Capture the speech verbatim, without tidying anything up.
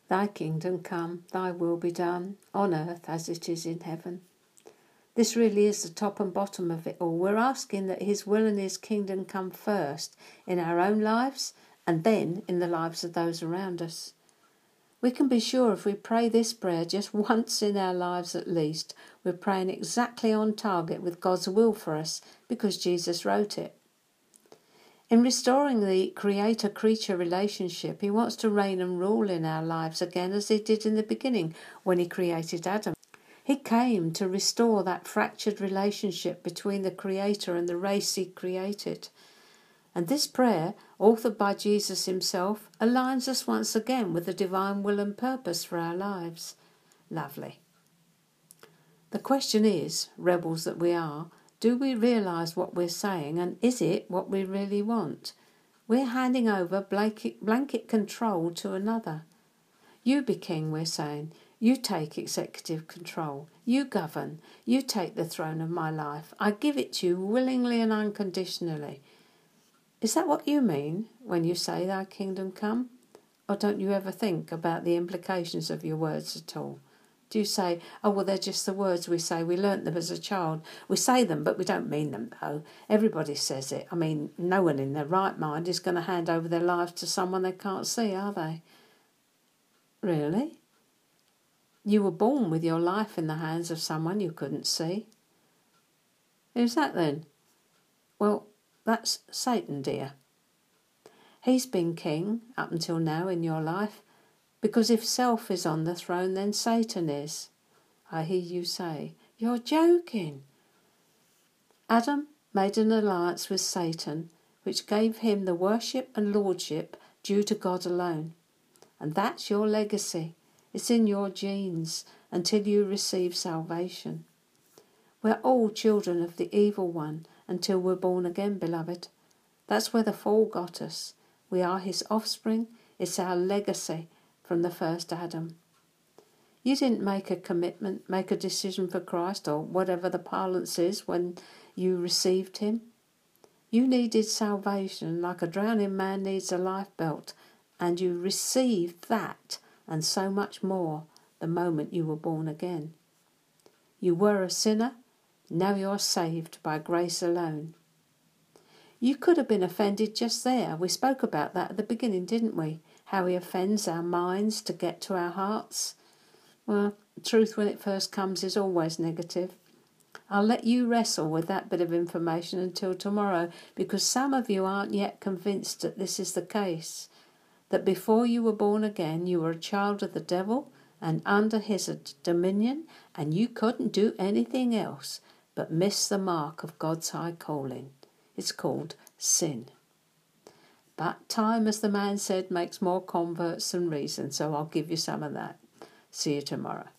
Thy kingdom come, thy will be done, on earth as it is in heaven. This really is the top and bottom of it all. We're asking that his will and his kingdom come first in our own lives and then in the lives of those around us. We can be sure if we pray this prayer just once in our lives at least, we're praying exactly on target with God's will for us because Jesus wrote it. In restoring the creator-creature relationship, he wants to reign and rule in our lives again as he did in the beginning when he created Adam. He came to restore that fractured relationship between the Creator and the race he created. And this prayer, authored by Jesus himself, aligns us once again with the divine will and purpose for our lives. Lovely. The question is, rebels that we are, do we realise what we're saying, and is it what we really want? We're handing over blanket, blanket control to another. You be king, we're saying. You take executive control. You govern. You take the throne of my life. I give it to you willingly and unconditionally. Is that what you mean when you say thy kingdom come? Or don't you ever think about the implications of your words at all? Do you say, oh, well, they're just the words we say. We learnt them as a child. We say them, but we don't mean them, though. Everybody says it. I mean, no one in their right mind is going to hand over their lives to someone they can't see, are they? Really? You were born with your life in the hands of someone you couldn't see. Who's that then? Well, that's Satan, dear. He's been king up until now in your life, because if self is on the throne, then Satan is. I hear you say, you're joking. Adam made an alliance with Satan, which gave him the worship and lordship due to God alone. And that's your legacy. It's in your genes until you receive salvation. We're all children of the evil one until we're born again, beloved. That's where the fall got us. We are his offspring. It's our legacy from the first Adam. You didn't make a commitment, make a decision for Christ, or whatever the parlance is when you received him. You needed salvation like a drowning man needs a lifebelt, and you received that and so much more the moment you were born again. You were a sinner, now you're saved by grace alone. You could have been offended just there. We spoke about that at the beginning, didn't we? How he offends our minds to get to our hearts. Well, truth when it first comes is always negative. I'll let you wrestle with that bit of information until tomorrow, because some of you aren't yet convinced that this is the case. That before you were born again, you were a child of the devil and under his dominion, and you couldn't do anything else but miss the mark of God's high calling. It's called sin. But time, as the man said, makes more converts than reason, so I'll give you some of that. See you tomorrow.